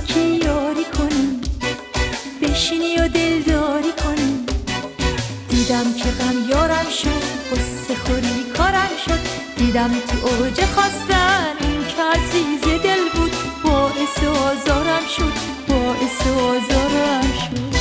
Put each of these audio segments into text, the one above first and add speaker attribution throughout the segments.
Speaker 1: یکی یاری کنیم، بشینی و دلداری کنیم. دیدم که غم یارم شد، قصه خوری کارم شد. دیدم تو اوج خواستن این که عزیز دل بود، باعث آزارم شد، باعث آزارم شد.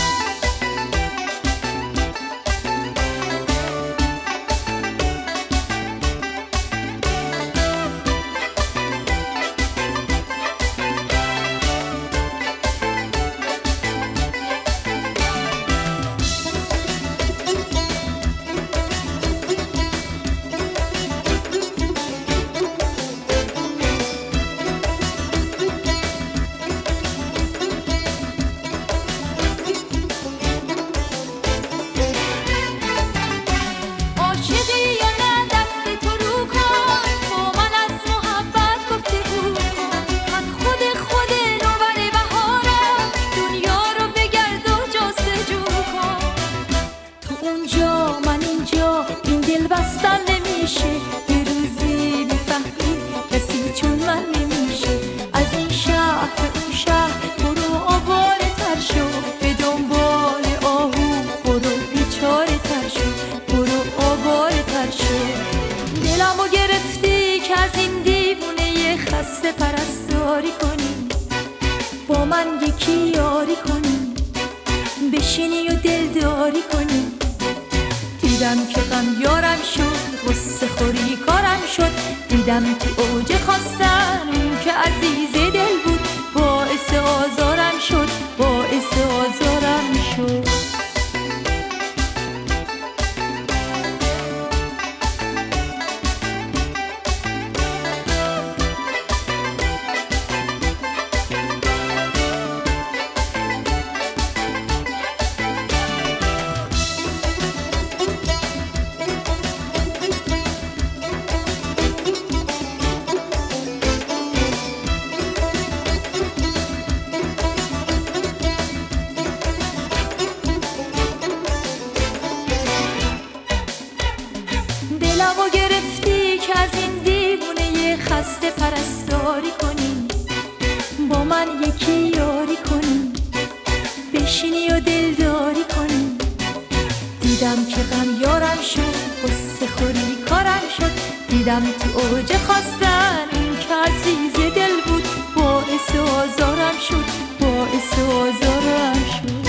Speaker 1: بستن نمیشه، یه روزی میفهمی کسی چون من نمیشه. از این شهر به اون شهر برو آواره تر شو، به دنبال آهو برو بیچاره تر شو، برو آواره تر شو. دلمو گرفتی که از این دیوونه خسته پرستاری کنی، با من یکی یاری کنی، بشینی و دلداری کنی. دیدم که غم یارم شد، قصه خوری کارم شد. دیدم تو اوج خواستن اون که عزیز دل بود، باعث آزارم شد، باعث آزارم شد. دلمو گرفتی که از این دیوونه خسته پرستاری کنی، با من یکی یاری کنی، بشینی و دلداری کنی. دیدم که غم یارم شد، قصه خوری کارم شد. دیدم تو اوج خواستن این که عزیز دل بود، باعث آزارم شد، باعث آزارم شد.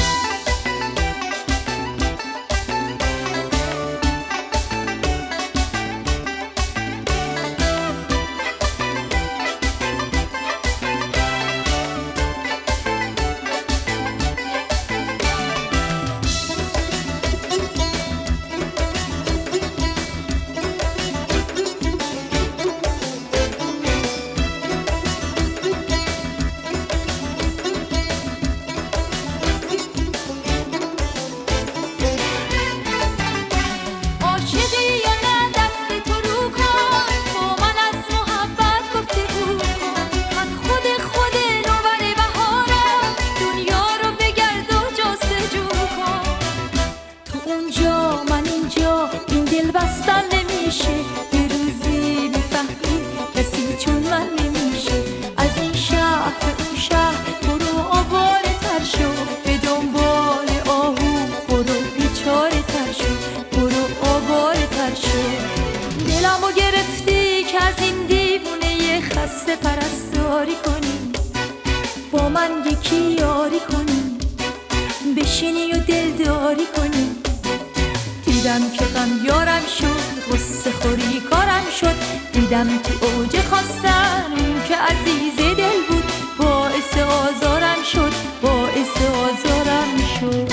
Speaker 1: بستن نمیشه، یه روزی میفهمی کسی چون من نمیشه. از این شهر به اون شهر برو آواره تر شو، به دنبال آهو برو بیچاره تر شو، برو آواره تر شو. دلمو گرفتی که از این دیوونه خسته پرستاری کنی، با من یکی یاری کنی، بشینی و دلداری کنی. دیدم که غم یارم شد، قصه خوری کارم شد. دیدم تو اوج خواستن اون که عزیز دل بود، باعث آزارم شد، باعث آزارم شد.